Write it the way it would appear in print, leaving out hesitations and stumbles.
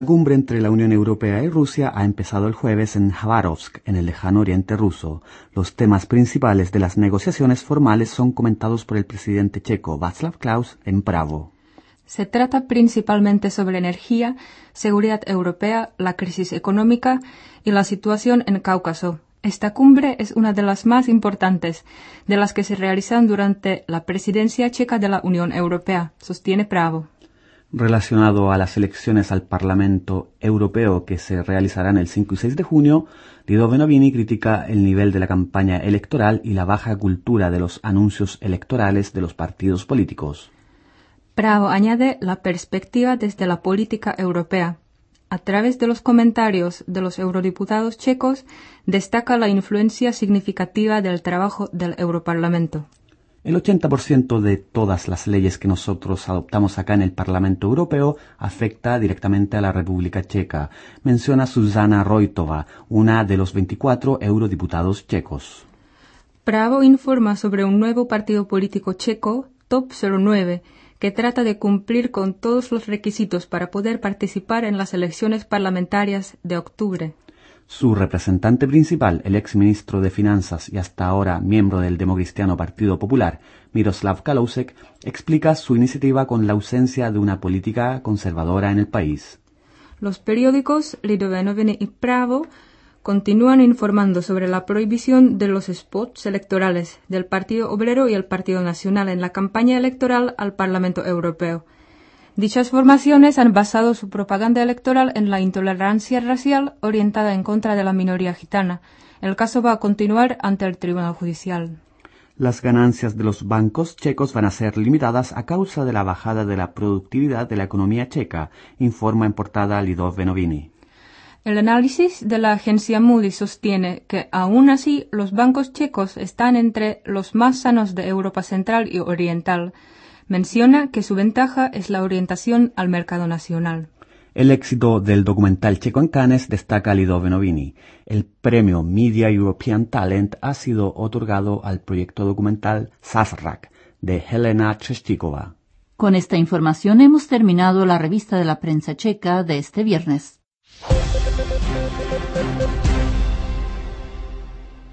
La cumbre entre la Unión Europea y Rusia ha empezado el jueves en Jabárovsk, en el lejano oriente ruso. Los temas principales de las negociaciones formales son comentados por el presidente checo Václav Klaus en Bravo. Se trata principalmente sobre energía, seguridad europea, la crisis económica y la situación en Cáucaso. Esta cumbre es una de las más importantes de las que se realizan durante la presidencia checa de la Unión Europea, sostiene Bravo. Relacionado a las elecciones al Parlamento Europeo que se realizarán el 5 y 6 de junio, Lido Benovini critica el nivel de la campaña electoral y la baja cultura de los anuncios electorales de los partidos políticos. Bravo añade la perspectiva desde la política europea. A través de los comentarios de los eurodiputados checos, destaca la influencia significativa del trabajo del Europarlamento. El 80% de todas las leyes que nosotros adoptamos acá en el Parlamento Europeo afecta directamente a la República Checa, menciona Zuzana Roitova, una de los 24 eurodiputados checos. Bravo informa sobre un nuevo partido político checo, Top 09, que trata de cumplir con todos los requisitos para poder participar en las elecciones parlamentarias de octubre. Su representante principal, el exministro de Finanzas y hasta ahora miembro del democristiano Partido Popular, Miroslav Kalousek, explica su iniciativa con la ausencia de una política conservadora en el país. Los periódicos Lido Benovini y Bravo continúan informando sobre la prohibición de los spots electorales del Partido Obrero y el Partido Nacional en la campaña electoral al Parlamento Europeo. Dichas formaciones han basado su propaganda electoral en la intolerancia racial orientada en contra de la minoría gitana. El caso va a continuar ante el Tribunal Judicial. Las ganancias de los bancos checos van a ser limitadas a causa de la bajada de la productividad de la economía checa, informa en portada Lido Benovini. El análisis de la agencia Moody's sostiene que, aún así, los bancos checos están entre los más sanos de Europa Central y Oriental. Menciona que su ventaja es la orientación al mercado nacional. El éxito del documental checo en Cannes destaca Lido Benovini. El premio Media European Talent ha sido otorgado al proyecto documental Sazrak, de Helena Trzeszczykova. Con esta información hemos terminado la revista de la prensa checa de este viernes.